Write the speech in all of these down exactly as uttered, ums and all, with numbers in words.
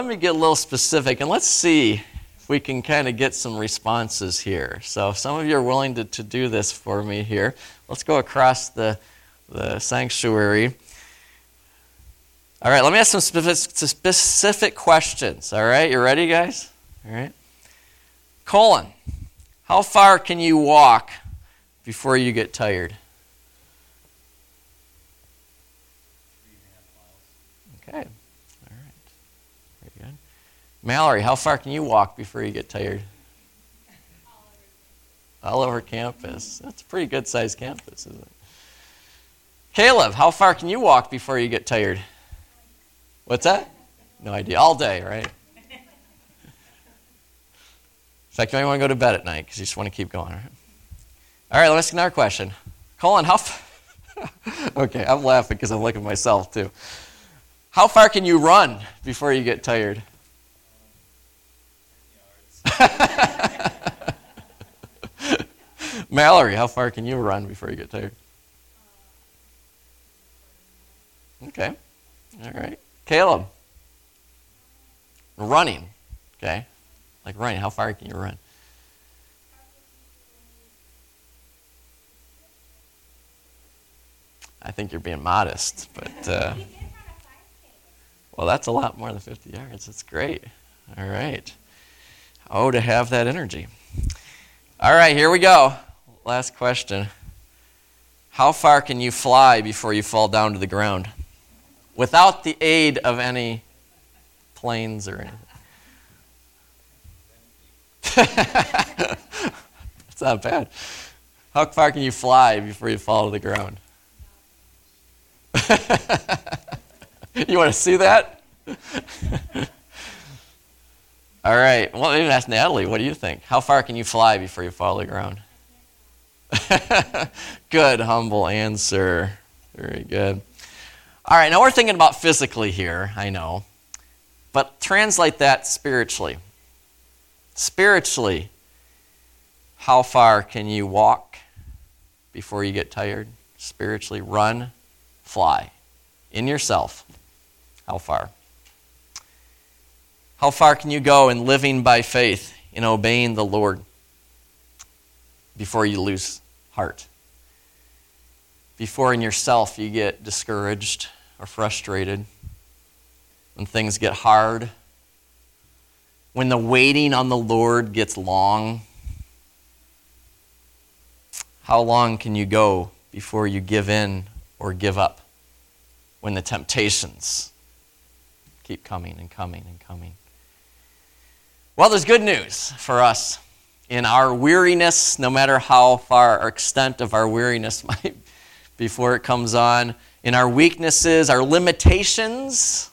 let me get a little specific, and let's see if we can kind of get some responses here. So if some of you are willing to, to do this for me here, let's go across the, the sanctuary. All right, let me ask some specific, specific questions. All right, you ready, guys? All right. Colin, how far can you walk before you get tired? Okay. All right. Very good. Mallory, how far can you walk before you get tired? All over campus. That's a pretty good-sized campus, isn't it? Caleb, how far can you walk before you get tired? What's that? No idea. All day, right? In fact, you might want to go to bed at night because you just want to keep going. All right, all right, let's ask another question. Colin, how far? Okay, I'm laughing because I'm looking at myself, too. How far can you run before you get tired? Mallory, how far can you run before you get tired? Okay. All right. Caleb. Running. Okay. Like running. How far can you run? I think you're being modest, but uh, well, that's a lot more than fifty yards. That's great. All right. Oh, to have that energy. All right, here we go. Last question. How far can you fly before you fall down to the ground? Without the aid of any planes or anything. That's not bad. How far can you fly before you fall to the ground? You want to see that? All right. Well, even ask Natalie. What do you think? How far can you fly before you fall to the ground? Good, humble answer. Very good. All right, now we're thinking about physically here, I know. But translate that spiritually. Spiritually, how far can you walk before you get tired? Spiritually, run, fly. In yourself, how far? How far can you go in living by faith, in obeying the Lord before you lose heart? Before in yourself you get discouraged or frustrated, when things get hard, when the waiting on the Lord gets long. How long can you go before you give in or give up when the temptations keep coming and coming and coming? Well, there's good news for us in our weariness, no matter how far or extent of our weariness might be before it comes on, in our weaknesses, our limitations.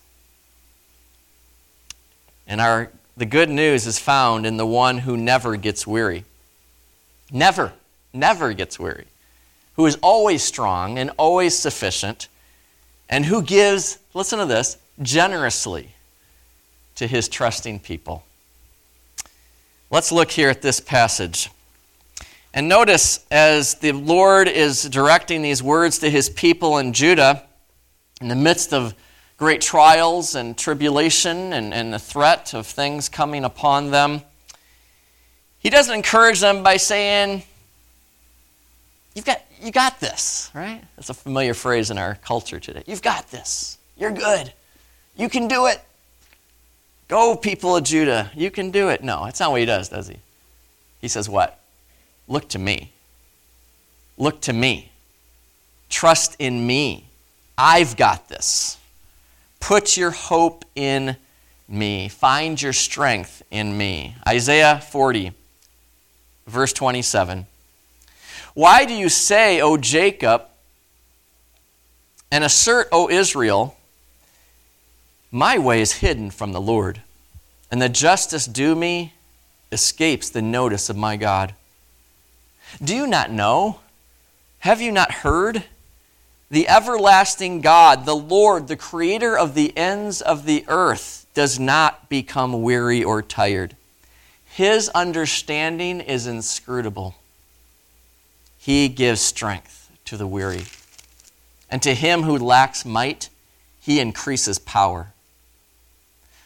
And our the good news is found in the one who never gets weary. Never, never gets weary. Who is always strong and always sufficient, and who gives, listen to this, generously to his trusting people. Let's look here at this passage. And notice, as the Lord is directing these words to his people in Judah, in the midst of great trials and tribulation and, and the threat of things coming upon them, he doesn't encourage them by saying, You've got, you got this, right? That's a familiar phrase in our culture today. You've got this. You're good. You can do it. Go, people of Judah. You can do it. No, that's not what he does, does he? He says what? Look to me. Look to me. Trust in me. I've got this. Put your hope in me. Find your strength in me. Isaiah forty, verse twenty-seven. Why do you say, O Jacob, and assert, O Israel, my way is hidden from the Lord, and the justice due me escapes the notice of my God? Do you not know? Have you not heard? The everlasting God, the Lord, the creator of the ends of the earth, does not become weary or tired. His understanding is inscrutable. He gives strength to the weary, and to him who lacks might, he increases power.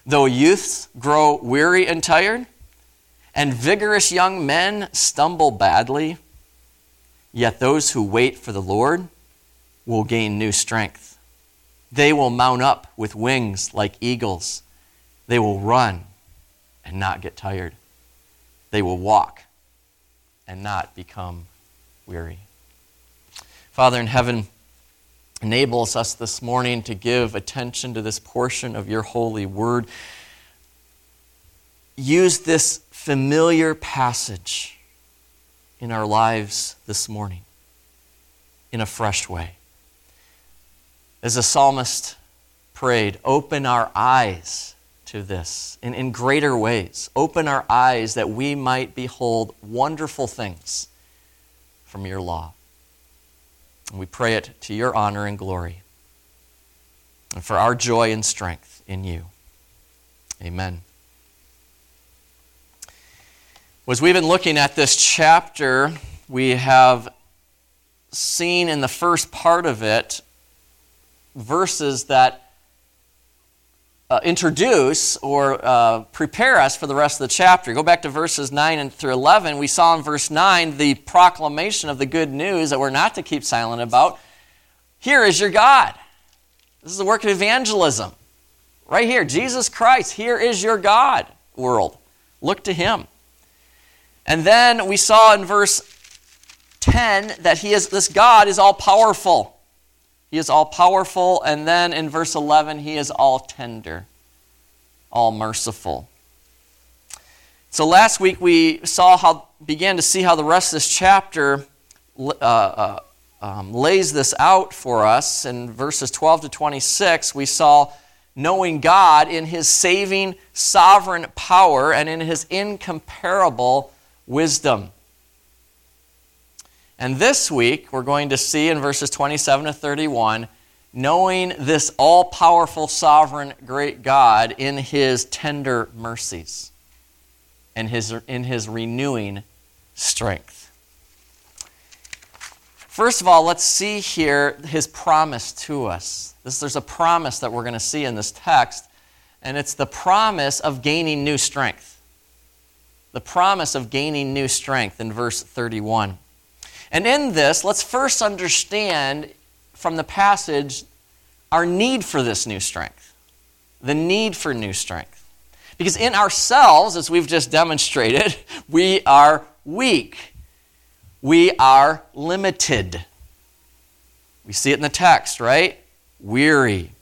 Though youths grow weary and tired, and vigorous young men stumble badly, yet those who wait for the Lord will gain new strength. They will mount up with wings like eagles. They will run and not get tired. They will walk and not become weary. Father in heaven, enables us this morning to give attention to this portion of your holy word. Use this familiar passage in our lives this morning in a fresh way. As the psalmist prayed, open our eyes to this in, in greater ways. Open our eyes that we might behold wonderful things from your law. And we pray it to your honor and glory, and for our joy and strength in you. Amen. As we've been looking at this chapter, we have seen in the first part of it verses that uh, introduce or uh, prepare us for the rest of the chapter. Go back to verses nine and through eleven. We saw in verse nine the proclamation of the good news that we're not to keep silent about. Here is your God. This is the work of evangelism. Right here, Jesus Christ, here is your God, world. Look to him. And then we saw in verse ten that he is this God is all-powerful. He is all-powerful. And then in verse eleven, he is all-tender, all-merciful. So last week we saw how began to see how the rest of this chapter uh, uh, um, lays this out for us. In verses twelve to twenty-six, we saw knowing God in his saving, sovereign power and in his incomparable wisdom. And this week, we're going to see in verses twenty-seven to thirty-one, knowing this all-powerful, sovereign, great God in his tender mercies and his, in his renewing strength. First of all, let's see here his promise to us. This, there's a promise that we're going to see in this text, and it's the promise of gaining new strength. The promise of gaining new strength in verse thirty-one. And in this, let's first understand from the passage our need for this new strength. The need for new strength. Because in ourselves, as we've just demonstrated, we are weak. We are limited. We see it in the text, right? Weary.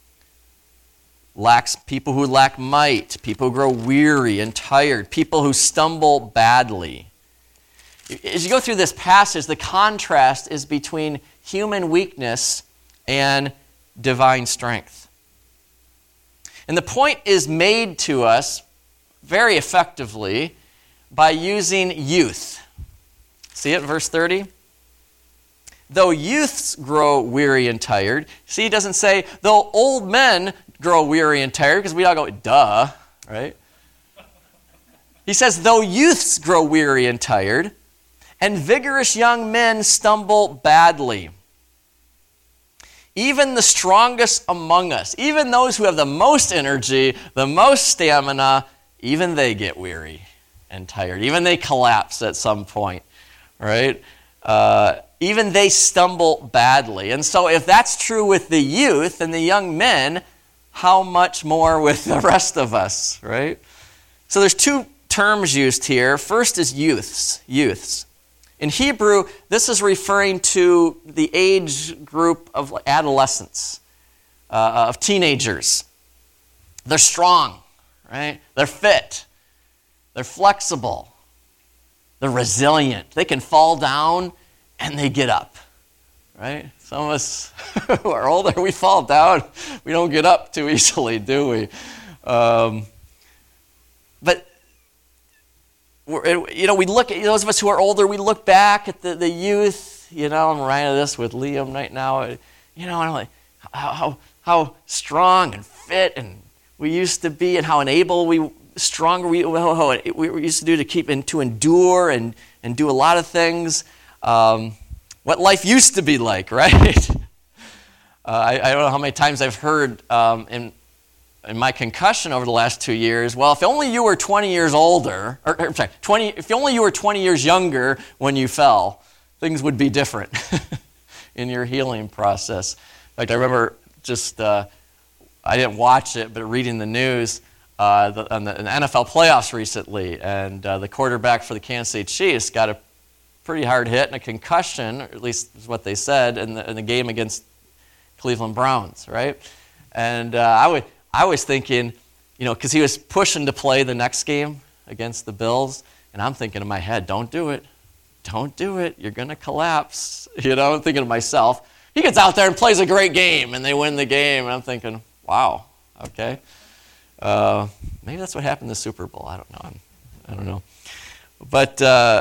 Lacks people who lack might, people who grow weary and tired, people who stumble badly. As you go through this passage, the contrast is between human weakness and divine strength. And the point is made to us very effectively by using youth. See it in verse thirty? Though youths grow weary and tired. See, it doesn't say, though old men grow weary and tired, because we all go, duh, right? He says, though youths grow weary and tired, and vigorous young men stumble badly. Even the strongest among us, even those who have the most energy, the most stamina, even they get weary and tired. Even they collapse at some point, right? Uh, even they stumble badly. And so if that's true with the youth and the young men, how much more with the rest of us, right? So there's two terms used here. First is youths, youths. In Hebrew, this is referring to the age group of adolescents, uh, of teenagers. They're strong, right? They're fit. They're flexible. They're resilient. They can fall down and they get up, right? Some of us who are older, we fall down. We don't get up too easily, do we? Um, but We're, you know, we look at those of us who are older. We look back at the, the youth. You know, I'm reminded of this with Liam right now. You know, and I'm like, how, how how strong and fit and we used to be, and how able we stronger we how we used to do to keep and to endure and and do a lot of things. Um, what life used to be like, right? uh, I, I don't know how many times I've heard um, in in my concussion over the last two years, well, if only you were twenty years older, or, or sorry, twenty, if only you were twenty years younger when you fell, things would be different in your healing process. In fact, I remember just, uh, I didn't watch it, but reading the news uh, the, on the, in the N F L playoffs recently, and uh, the quarterback for the Kansas City Chiefs got a pretty hard hit and a concussion, or at least is what they said, in the, in the game against Cleveland Browns, right? And uh, I would, I was thinking, you know, because he was pushing to play the next game against the Bills, and I'm thinking in my head, don't do it. Don't do it. You're going to collapse. You know, I'm thinking to myself, he gets out there and plays a great game, and they win the game. And I'm thinking, wow, okay. Uh, maybe that's what happened in the Super Bowl. I don't know. I'm, I don't know. But uh,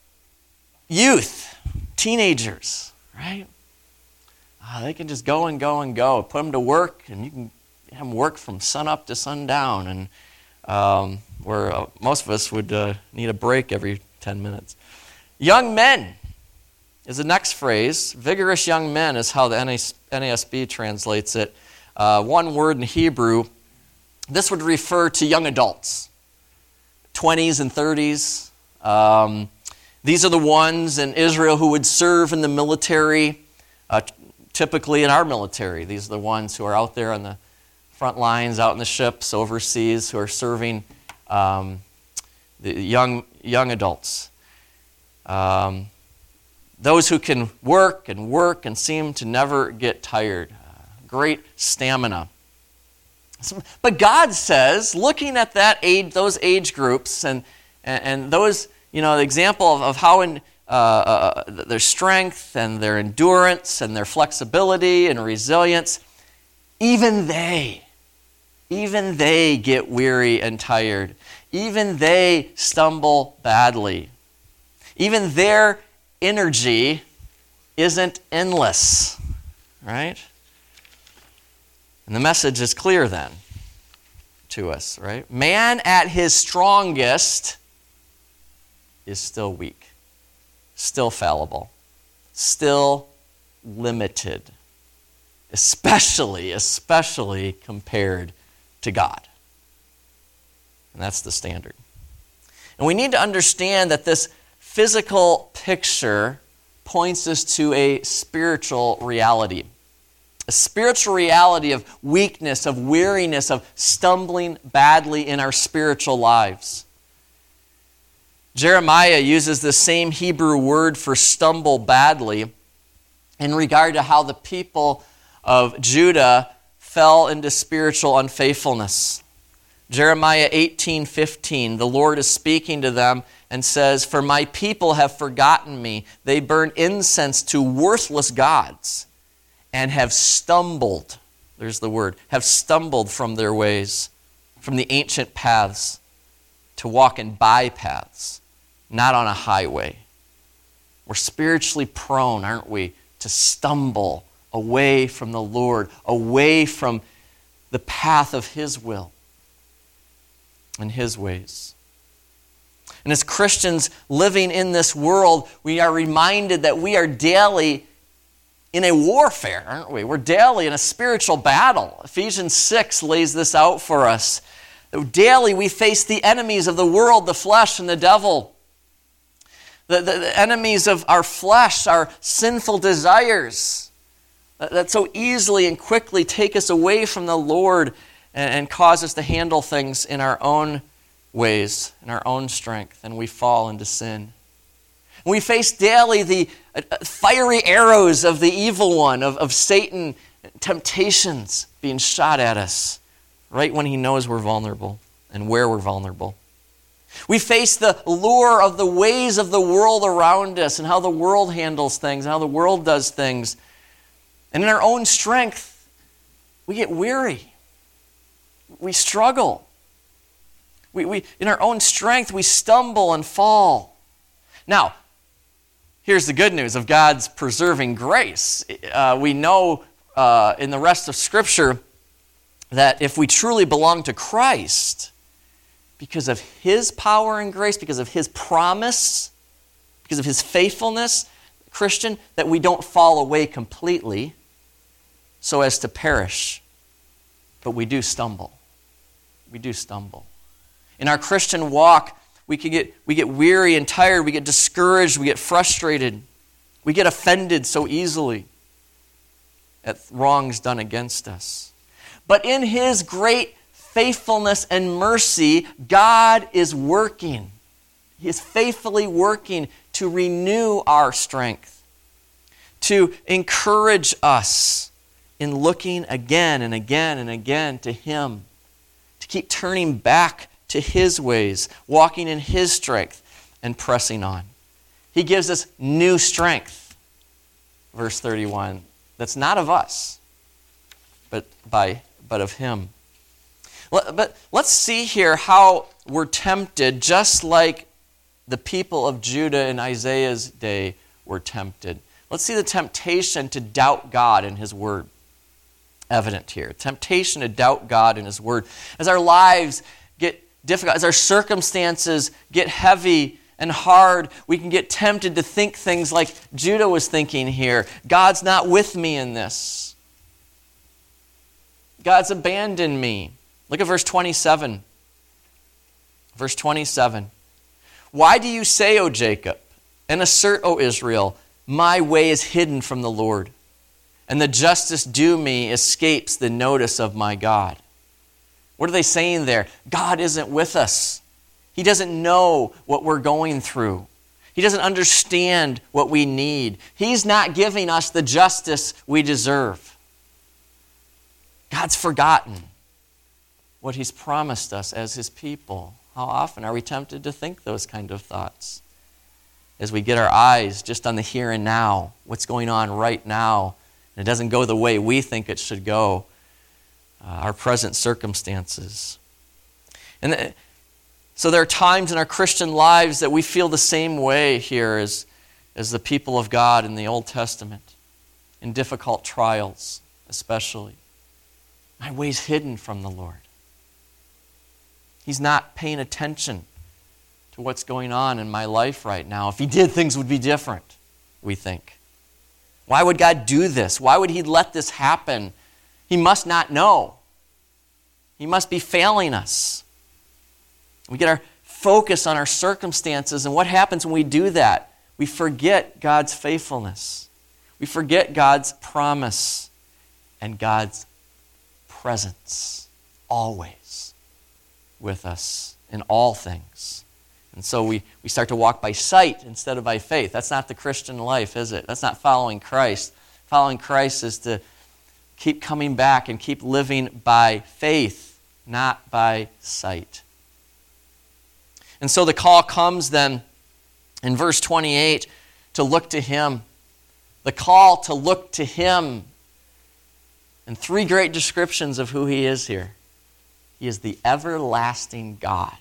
youth, teenagers, right? Uh, they can just go and go and go. Put them to work, and you can have them work from sun up to sundown, and um, where uh, most of us would uh, need a break every ten minutes. Young men is the next phrase. Vigorous young men is how the N A S B translates it. Uh, one word in Hebrew. This would refer to young adults, twenties and thirties. Um, these are the ones in Israel who would serve in the military, uh, typically in our military. These are the ones who are out there on the front lines, out in the ships, overseas, who are serving um, the young young adults. Um, those who can work and work and seem to never get tired. Uh, great stamina. So, but God says, looking at that age, those age groups and, and, and those, you know, the example of, of how in, uh, uh, their strength and their endurance and their flexibility and resilience, even they, even they get weary and tired. Even they stumble badly. Even their energy isn't endless, right? And the message is clear then to us, right? Man at his strongest is still weak, still fallible, still limited, especially, especially compared to God. And that's the standard. And we need to understand that this physical picture points us to a spiritual reality. A spiritual reality of weakness, of weariness, of stumbling badly in our spiritual lives. Jeremiah uses the same Hebrew word for stumble badly in regard to how the people of Judah fell into spiritual unfaithfulness. Jeremiah eighteen fifteen, the Lord is speaking to them and says, "For my people have forgotten me. They burn incense to worthless gods and have stumbled," there's the word, have stumbled from their ways, from the ancient paths, to walk in bypaths, not on a highway. We're spiritually prone, aren't we, to stumble away from the Lord, away from the path of His will and His ways. And as Christians living in this world, we are reminded that we are daily in a warfare, aren't we? We're daily in a spiritual battle. Ephesians six lays this out for us. Daily we face the enemies of the world, the flesh, and the devil. The, the, the enemies of our flesh, our sinful desires that, that so easily and quickly take us away from the Lord and, and cause us to handle things in our own ways, in our own strength, and we fall into sin. We face daily the uh, fiery arrows of the evil one, of, of Satan, temptations being shot at us right when he knows we're vulnerable and where we're vulnerable. We face the lure of the ways of the world around us and how the world handles things and how the world does things. And in our own strength, we get weary. We struggle. We, we, in our own strength, we stumble and fall. Now, here's the good news of God's preserving grace. Uh, we know uh, in the rest of Scripture that if we truly belong to Christ, because of His power and grace, because of His promise, because of His faithfulness, Christian, that we don't fall away completely so as to perish, but we do stumble. we do stumble. In our Christian walk, we can get we get weary and tired, we get discouraged, we get frustrated, we get offended so easily at wrongs done against us. But in His great faithfulness and mercy, God is working. He is faithfully working to renew our strength, to encourage us in looking again and again and again to Him, to keep turning back to His ways, walking in His strength, and pressing on. He gives us new strength, verse thirty-one, that's not of us, but by but of Him. But let's see here how we're tempted, just like the people of Judah in Isaiah's day were tempted. Let's see the temptation to doubt God and His Word evident here. Temptation to doubt God and His Word. As our lives get difficult, as our circumstances get heavy and hard, we can get tempted to think things like Judah was thinking here. God's not with me in this. God's abandoned me. Look at verse twenty-seven. Verse twenty-seven. Why do you say, O Jacob, and assert, O Israel, my way is hidden from the Lord, and the justice due me escapes the notice of my God? What are they saying there? God isn't with us. He doesn't know what we're going through. He doesn't understand what we need. He's not giving us the justice we deserve. God's forgotten what He's promised us as His people. How often are we tempted to think those kind of thoughts? As we get our eyes just on the here and now, what's going on right now, and it doesn't go the way we think it should go, uh, our present circumstances. And the, so there are times in our Christian lives that we feel the same way here as, as the people of God in the Old Testament, in difficult trials especially. My way's hidden from the Lord. He's not paying attention to what's going on in my life right now. If He did, things would be different, we think. Why would God do this? Why would He let this happen? He must not know. He must be failing us. We get our focus on our circumstances, and what happens when we do that? We forget God's faithfulness. We forget God's promise and God's presence always with us in all things. And so we, we start to walk by sight instead of by faith. That's not the Christian life, is it? That's not following Christ. Following Christ is to keep coming back and keep living by faith, not by sight. And so the call comes then in verse twenty-eight to look to Him. The call to look to Him. And three great descriptions of who He is here. He is the everlasting God.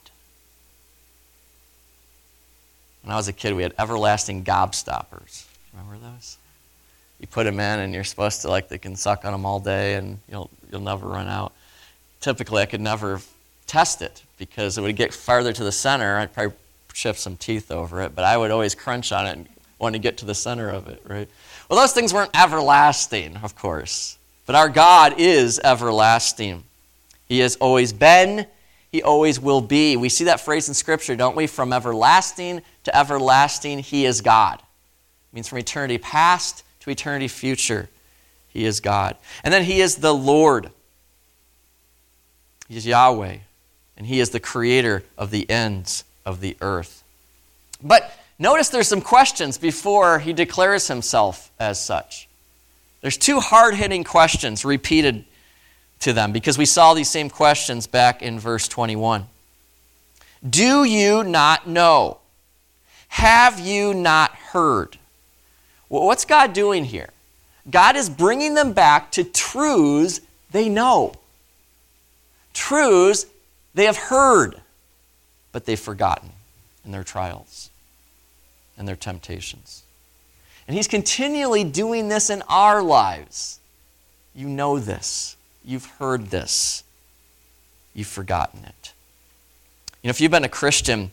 When I was a kid, we had everlasting gobstoppers. Remember those? You put them in, and you're supposed to, like, they can suck on them all day, and you'll you'll never run out. Typically, I could never test it, because it would get farther to the center. I'd probably chip some teeth over it, but I would always crunch on it and want to get to the center of it, right? Well, those things weren't everlasting, of course, but our God is everlasting. He has always been. He always will be. We see that phrase in Scripture, don't we? From everlasting to everlasting, He is God. It means from eternity past to eternity future, He is God. And then He is the Lord. He is Yahweh. And He is the creator of the ends of the earth. But notice there's some questions before He declares Himself as such. There's two hard-hitting questions repeated to them, because we saw these same questions back in verse twenty-one. Do you not know? Have you not heard? Well, what's God doing here? God is bringing them back to truths they know. Truths they have heard, but they've forgotten in their trials and their temptations. And He's continually doing this in our lives. You know this. You've heard this. You've forgotten it. You know, if you've been a Christian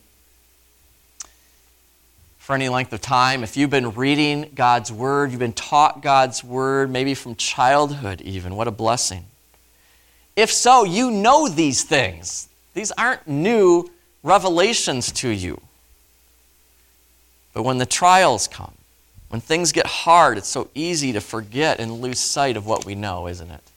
for any length of time, if you've been reading God's Word, you've been taught God's Word, maybe from childhood even, what a blessing. If so, you know these things. These aren't new revelations to you. But when the trials come, when things get hard, it's so easy to forget and lose sight of what we know, isn't it?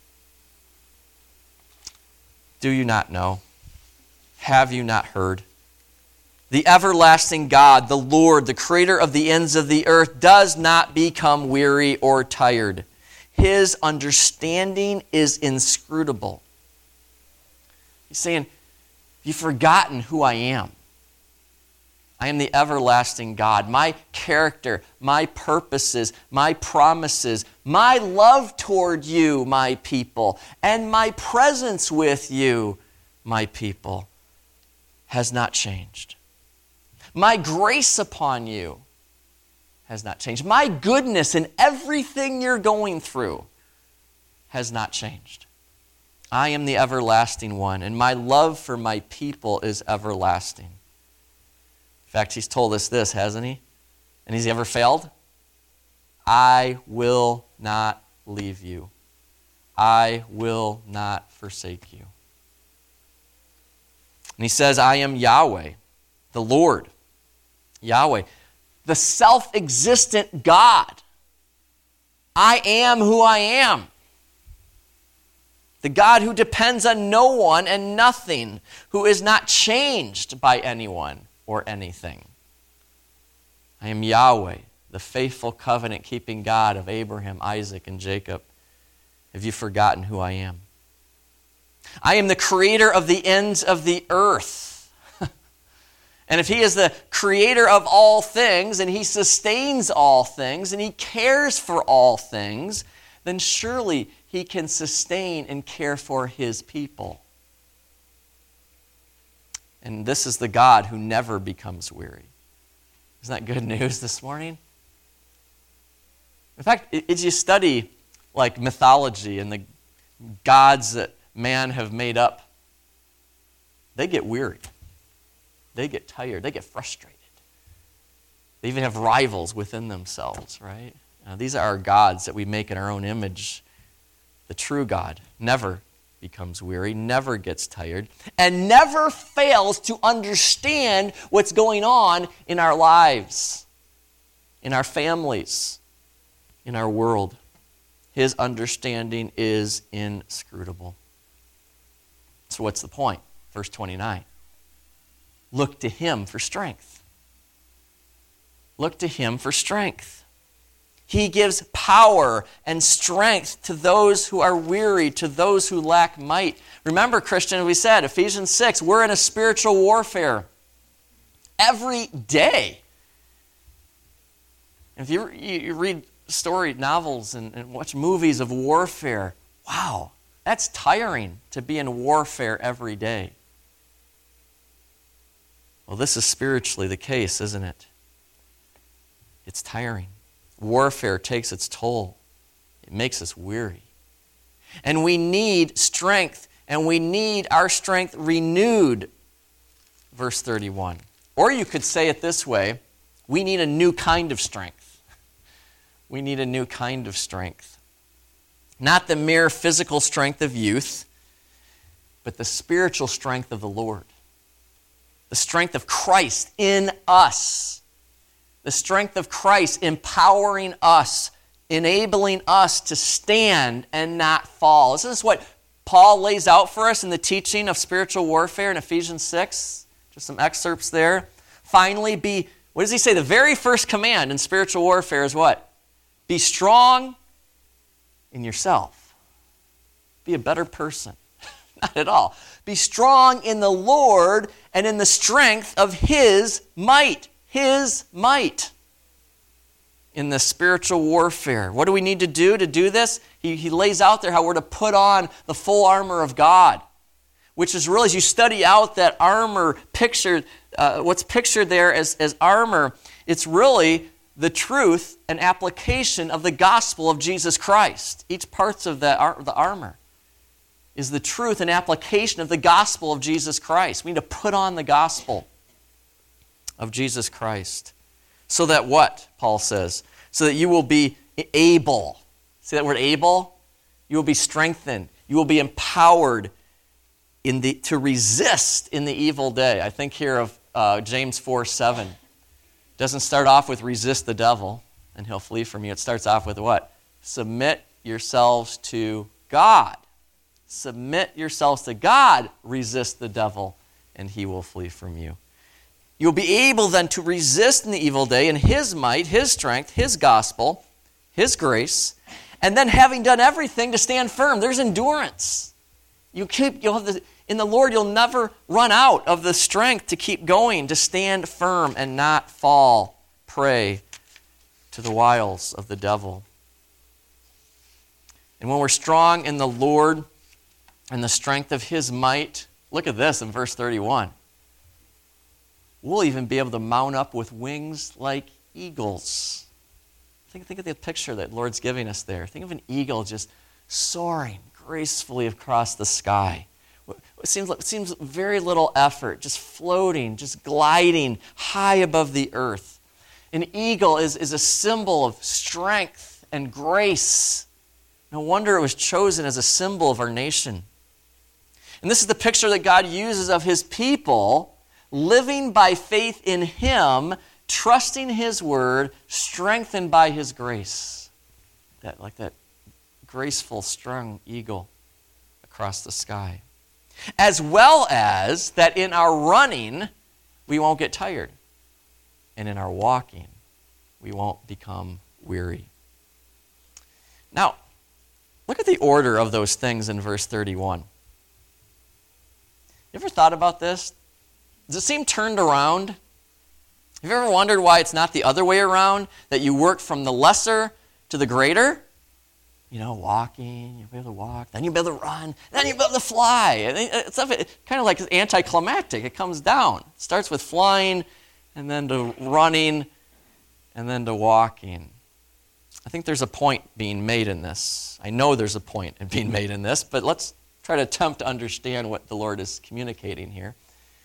Do you not know? Have you not heard? The everlasting God, the Lord, the creator of the ends of the earth, does not become weary or tired. His understanding is inscrutable. He's saying, you've forgotten who I am. I am the everlasting God. My character, my purposes, my promises, my love toward you, my people, and my presence with you, my people, has not changed. My grace upon you has not changed. My goodness in everything you're going through has not changed. I am the everlasting one, and my love for my people is everlasting. In fact, he's told us this, hasn't he? And has he ever failed? I will not leave you. I will not forsake you. And he says, I am Yahweh, the Lord. Yahweh, the self-existent God. I am who I am. The God who depends on no one and nothing, who is not changed by anyone or anything. I am Yahweh, the faithful covenant-keeping God of Abraham, Isaac, and Jacob. Have you forgotten who I am? I am the creator of the ends of the earth. And if he is the creator of all things, and he sustains all things, and he cares for all things, then surely he can sustain and care for his people. And this is the God who never becomes weary. Isn't that good news this morning? In fact, as you study like mythology and the gods that man have made up, they get weary. They get tired. They get frustrated. They even have rivals within themselves, right? Now, these are our gods that we make in our own image. The true God never becomes weary, never gets tired, and never fails to understand what's going on in our lives, in our families, in our world. His understanding is inscrutable. So what's the point? Verse twenty-nine. Look to him for strength. Look to him for strength. He gives power and strength to those who are weary, to those who lack might. Remember, Christian, we said, Ephesians six, we're in a spiritual warfare every day. If you, you read story novels and, and watch movies of warfare, wow, that's tiring to be in warfare every day. Well, this is spiritually the case, isn't it? It's tiring. Warfare takes its toll. It makes us weary. And we need strength, and we need our strength renewed. Verse thirty-one. Or you could say it this way, we need a new kind of strength. We need a new kind of strength. Not the mere physical strength of youth, but the spiritual strength of the Lord. The strength of Christ in us. The strength of Christ empowering us, enabling us to stand and not fall. This is what Paul lays out for us in the teaching of spiritual warfare in Ephesians six. Just some excerpts there. Finally, be, what does he say? The very first command in spiritual warfare is what? Be strong in yourself. Be a better person. Not at all. Be strong in the Lord and in the strength of his might. His might. In the spiritual warfare. What do we need to do to do this? He, he lays out there how we're to put on the full armor of God. Which is really, as you study out that armor pictured, uh, what's pictured there as, as armor, it's really the truth and application of the gospel of Jesus Christ. Each parts of the, ar- the armor is the truth and application of the gospel of Jesus Christ. We need to put on the gospel of Jesus Christ. So that what, Paul says? So that you will be able. See that word able? You will be strengthened. You will be empowered in the, to resist in the evil day. I think here of uh, James four seven. It doesn't start off with resist the devil and he'll flee from you. It starts off with what? Submit yourselves to God. Submit yourselves to God. Resist the devil and he will flee from you. You'll be able then to resist in the evil day in his might, his strength, his gospel, his grace, and then having done everything to stand firm. There's endurance. You keep, you'll have the, in the Lord, you'll never run out of the strength to keep going, to stand firm and not fall prey to the wiles of the devil. And when we're strong in the Lord and the strength of his might, look at this in verse thirty-one. We'll even be able to mount up with wings like eagles. Think, think of the picture that the Lord's giving us there. Think of an eagle just soaring gracefully across the sky. It seems, it seems very little effort, just floating, just gliding high above the earth. An eagle is, is a symbol of strength and grace. No wonder it was chosen as a symbol of our nation. And this is the picture that God uses of his people living by faith in him, trusting his word, strengthened by his grace. That, like that graceful, strong eagle across the sky. As well as that in our running, we won't get tired. And in our walking, we won't become weary. Now, look at the order of those things in verse thirty-one. You ever thought about this? Does it seem turned around? Have you ever wondered why it's not the other way around? That you work from the lesser to the greater? You know, walking, you'll be able to walk, then you'll be able to run, then you'll be able to fly. And it's kind of like anticlimactic. It comes down. It starts with flying, and then to running, and then to walking. I think there's a point being made in this. I know there's a point in being made in this, but let's try to attempt to understand what the Lord is communicating here.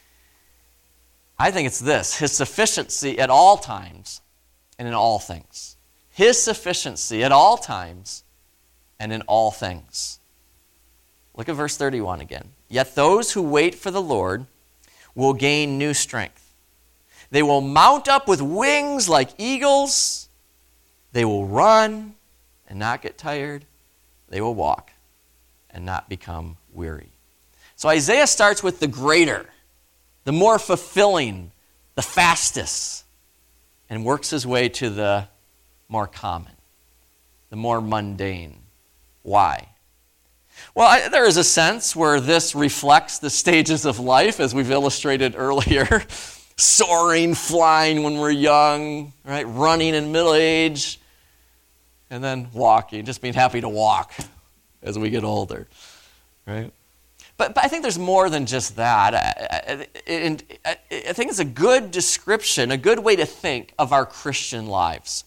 I think it's this: his sufficiency at all times and in all things. His sufficiency at all times and in all things. Look at verse thirty-one again. Yet those who wait for the Lord will gain new strength. They will mount up with wings like eagles. They will run and not get tired. They will walk and not become weary. So Isaiah starts with the greater, the more fulfilling, the fastest, and works his way to the more common, the more mundane. Why? Well, I, there is a sense where this reflects the stages of life, as we've illustrated earlier. Soaring, flying when we're young, right? Running in middle age, and then walking, just being happy to walk as we get older, right? But, but I think there's more than just that. I, I, I, I think it's a good description, a good way to think of our Christian lives.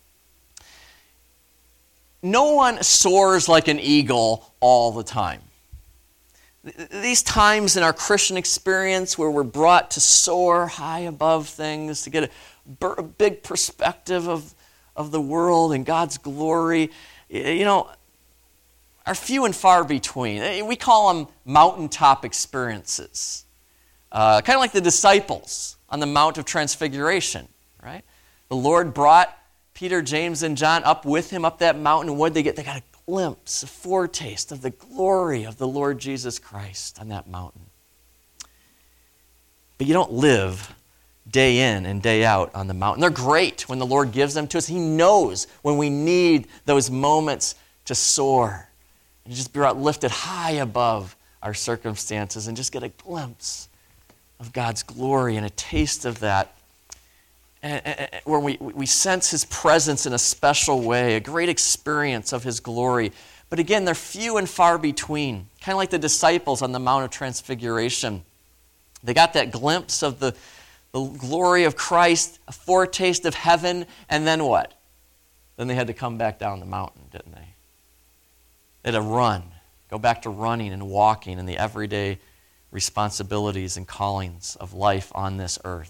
No one soars like an eagle all the time. These times in our Christian experience where we're brought to soar high above things, to get a, a big perspective of, of the world and God's glory, you know, are few and far between. We call them mountaintop experiences. Uh, kind of like the disciples on the Mount of Transfiguration, right? The Lord brought Peter, James, and John up with him up that mountain, and what did they get? They got a glimpse, a foretaste of the glory of the Lord Jesus Christ on that mountain. But you don't live day in and day out on the mountain. They're great when the Lord gives them to us. He knows when we need those moments to soar and just be lifted high above our circumstances and just get a glimpse of God's glory and a taste of that, and, and, and where we, we sense his presence in a special way, a great experience of his glory. But again, they're few and far between, kind of like the disciples on the Mount of Transfiguration. They got that glimpse of the, the glory of Christ, a foretaste of heaven, and then what? Then they had to come back down the mountain, didn't they? They had to run, go back to running and walking in the everyday responsibilities and callings of life on this earth.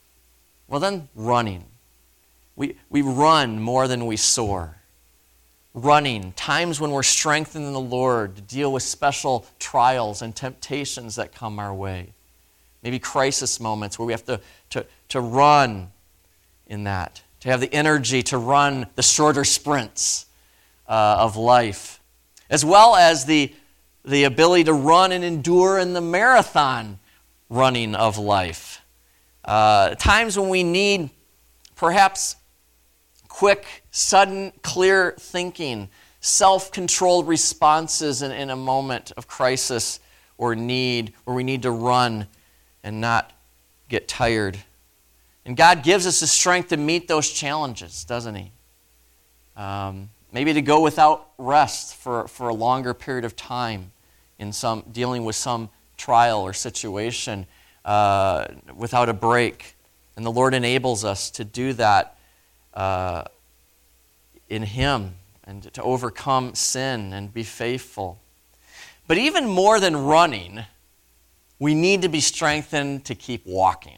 Well, then running. We, we run more than we soar. running, times when we're strengthened in the Lord to deal with special trials and temptations that come our way. Maybe crisis moments where we have to, to, to run in that, to have the energy to run the shorter sprints uh, of life, as well as the, the ability to run and endure in the marathon running of life. Uh, times when we need perhaps quick, sudden, clear thinking, self-controlled responses in, in a moment of crisis or need, where we need to run and not get tired. And God gives us the strength to meet those challenges, doesn't He? Um, maybe to go without rest for, for a longer period of time in some dealing with some trial or situation uh, without a break. And the Lord enables us to do that uh, in Him and to overcome sin and be faithful. But even more than running, we need to be strengthened to keep walking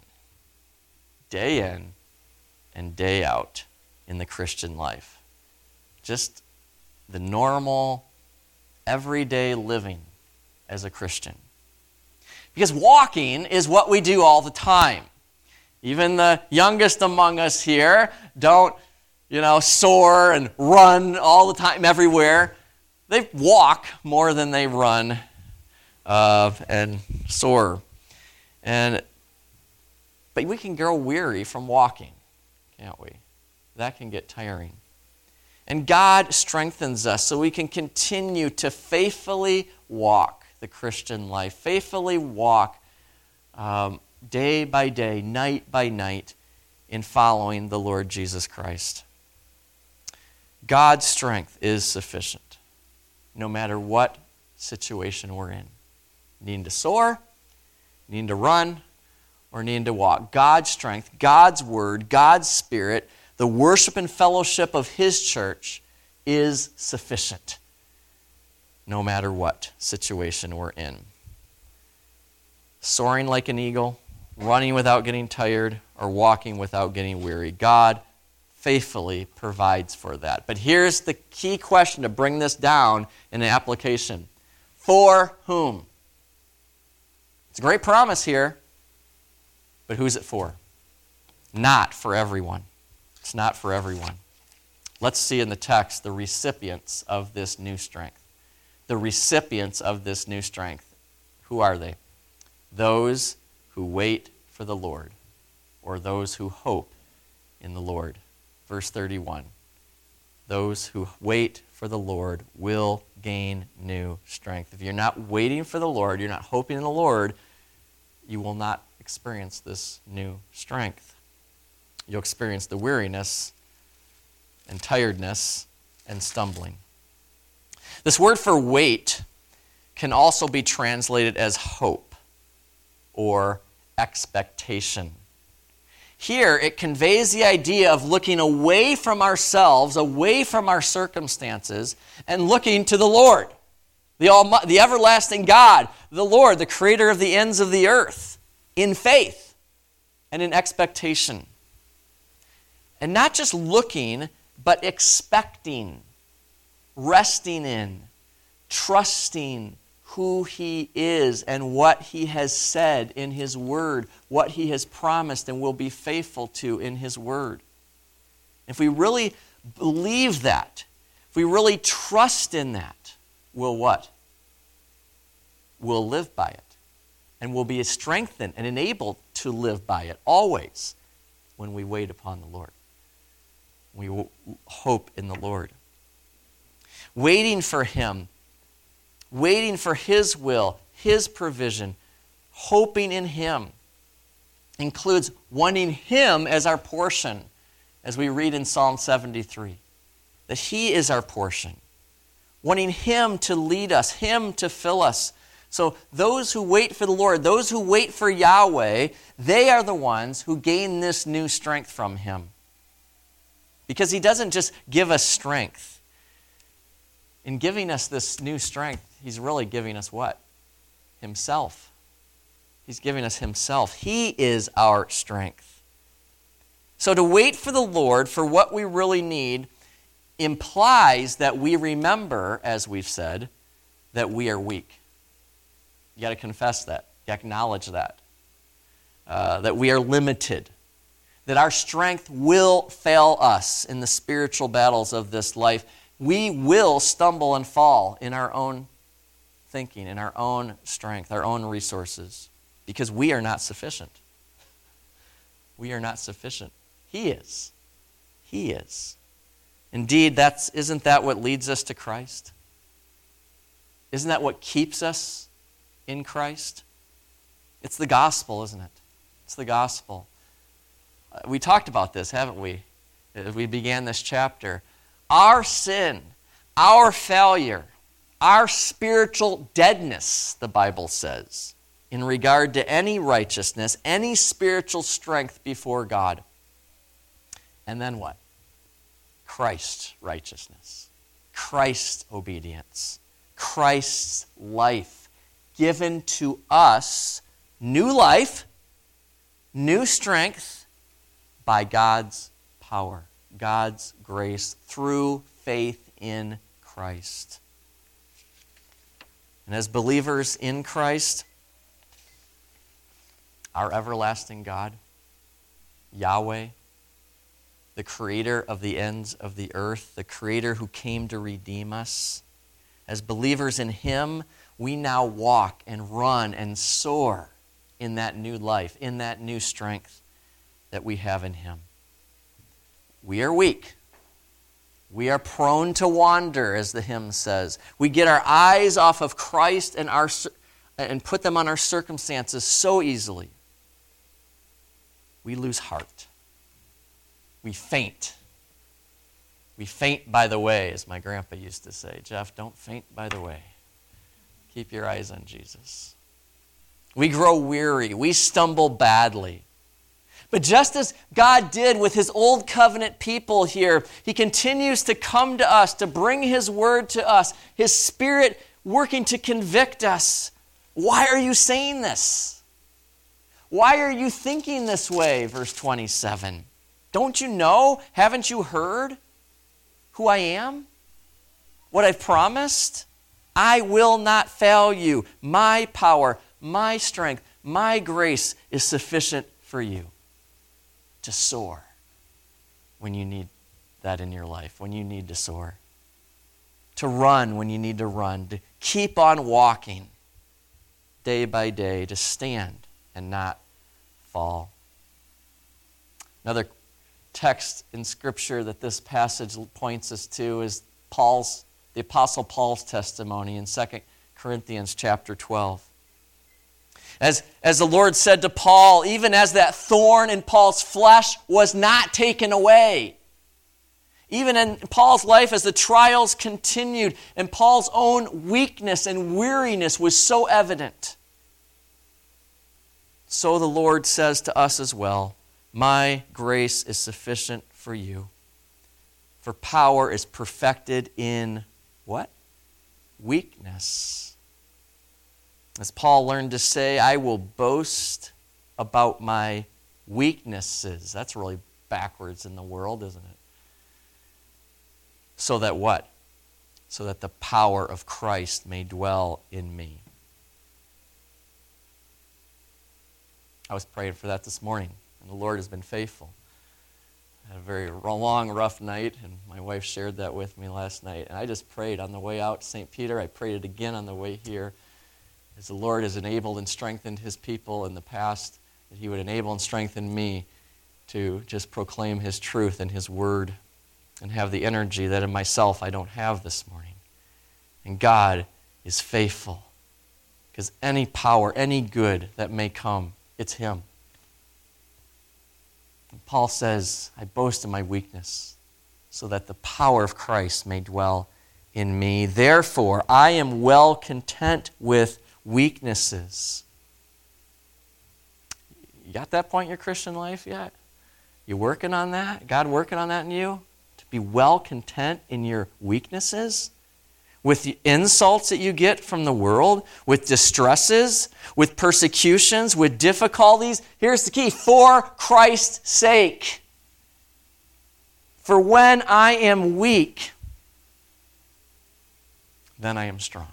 day in and day out in the Christian life. Just the normal, everyday living as a Christian. Because walking is what we do all the time. Even the youngest among us here don't, you know, soar and run all the time everywhere. They walk more than they run uh, and soar. And but we can grow weary from walking, can't we? That can get tiring. And God strengthens us so we can continue to faithfully walk the Christian life, faithfully walk um, day by day, night by night, in following the Lord Jesus Christ. God's strength is sufficient, no matter what situation we're in. Needing to soar, needing to run, or needing to walk. God's strength, God's word, God's Spirit, the worship and fellowship of His church is sufficient, no matter what situation we're in. Soaring like an eagle, running without getting tired, or walking without getting weary. God faithfully provides for that. But here's the key question to bring this down in an application. For whom? It's a great promise here, but who's it for? Not for everyone. It's not for everyone. Let's see in the text the recipients of this new strength. The recipients of this new strength. Who are they? Those who wait for the Lord, or those who hope in the Lord. Verse thirty-one. Those who wait for the Lord will gain new strength. If you're not waiting for the Lord, you're not hoping in the Lord, you will not experience this new strength. You'll experience the weariness and tiredness and stumbling. This word for wait can also be translated as hope or expectation. Here, it conveys the idea of looking away from ourselves, away from our circumstances, and looking to the Lord, the, Almighty, the everlasting God, the Lord, the creator of the ends of the earth, in faith and in expectation. And not just looking, but expecting, resting in, trusting who He is and what He has said in His Word, what He has promised and will be faithful to in His Word. If we really believe that, if we really trust in that, we'll what? We'll live by it. And we'll be strengthened and enabled to live by it always when we wait upon the Lord. We hope in the Lord. Waiting for Him, waiting for His will, His provision, hoping in Him, includes wanting Him as our portion, as we read in Psalm seventy-three, that He is our portion. Wanting Him to lead us, Him to fill us. So those who wait for the Lord, those who wait for Yahweh, they are the ones who gain this new strength from Him. Because He doesn't just give us strength. In giving us this new strength, He's really giving us what? Himself. He's giving us Himself. He is our strength. So to wait for the Lord for what we really need implies that we remember, as we've said, that we are weak. You got to confess that. You acknowledge that. Uh, that we are limited. That our strength will fail us in the spiritual battles of this life. We will stumble and fall in our own thinking, in our own strength, our own resources, because we are not sufficient. We are not sufficient. He is. He is. Indeed, that's, isn't that what leads us to Christ? Isn't that what keeps us in Christ? It's the gospel, isn't it? It's the gospel. Uh, we talked about this, haven't we, as we began this chapter. Our sin, our failure, our spiritual deadness, the Bible says, in regard to any righteousness, any spiritual strength before God. And then what? Christ's righteousness, Christ's obedience, Christ's life given to us, new life, new strength by God's power, God's grace through faith in Christ. And as believers in Christ, our everlasting God, Yahweh, the creator of the ends of the earth, the creator who came to redeem us. As believers in him, we now walk and run and soar in that new life, in that new strength that we have in him. We are weak. We are prone to wander, as the hymn says. We get our eyes off of Christ and, our, and put them on our circumstances so easily. We lose heart. We faint. We faint by the way, as my grandpa used to say. Jeff, don't faint by the way. Keep your eyes on Jesus. We grow weary. We stumble badly. But just as God did with his old covenant people here, he continues to come to us, to bring his word to us, his Spirit working to convict us. Why are you saying this? Why are you thinking this way? Verse twenty-seven. Don't you know? Haven't you heard who I am? What I've promised? I will not fail you. My power, my strength, my grace is sufficient for you to soar when you need that in your life, when you need to soar. To run when you need to run. To keep on walking day by day. To stand and not fall. Another text in Scripture that this passage points us to is Paul's, the Apostle Paul's testimony in Second Corinthians chapter twelve. As, as the Lord said to Paul, even as that thorn in Paul's flesh was not taken away, even in Paul's life as the trials continued and Paul's own weakness and weariness was so evident, so the Lord says to us as well, my grace is sufficient for you. For power is perfected in what? Weakness. As Paul learned to say, I will boast about my weaknesses. That's really backwards in the world, isn't it? So that what? So that the power of Christ may dwell in me. I was praying for that this morning. And the Lord has been faithful. I had a very long, rough night, and my wife shared that with me last night. And I just prayed on the way out to Saint Peter. I prayed it again on the way here. As the Lord has enabled and strengthened his people in the past, that he would enable and strengthen me to just proclaim his truth and his word and have the energy that in myself I don't have this morning. And God is faithful, because any power, any good that may come, it's him. Paul says, I boast in my weakness, so that the power of Christ may dwell in me. Therefore, I am well content with weaknesses. You got that point in your Christian life yet? You working on that? God working on that in you? To be well content in your weaknesses? With the insults that you get from the world, with distresses, with persecutions, with difficulties. Here's the key, for Christ's sake. For when I am weak, then I am strong.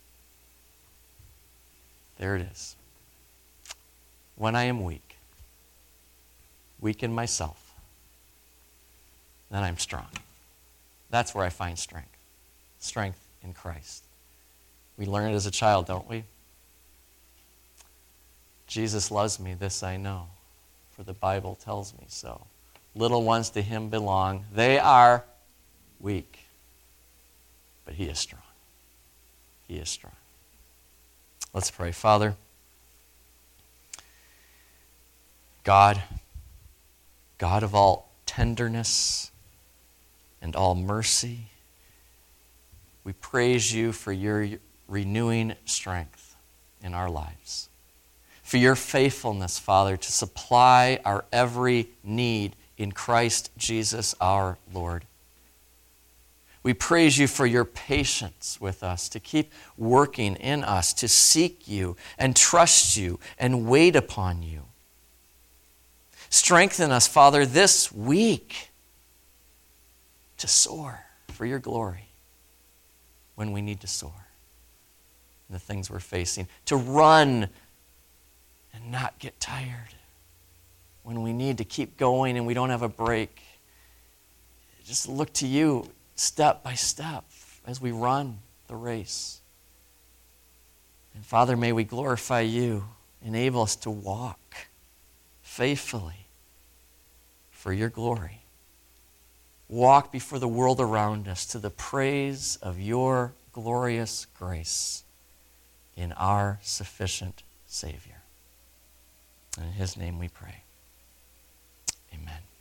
There it is. When I am weak, weak in myself, then I'm strong. That's where I find strength. Strength in Christ. We learn it as a child, don't we? Jesus loves me, this I know, for the Bible tells me so. Little ones to him belong. They are weak, but he is strong. He is strong. Let's pray. Father, God, God of all tenderness and all mercy, we praise you for your renewing strength in our lives, for your faithfulness, Father, to supply our every need in Christ Jesus our Lord. We praise you for your patience with us, to keep working in us, to seek you and trust you and wait upon you. Strengthen us, Father, this week to soar for your glory when we need to soar in the things we're facing, to run and not get tired when we need to keep going and we don't have a break. Just look to you step by step as we run the race. And Father, may we glorify you, enable us to walk faithfully for your glory. Walk before the world around us to the praise of your glorious grace in our sufficient Savior. In his name we pray. Amen.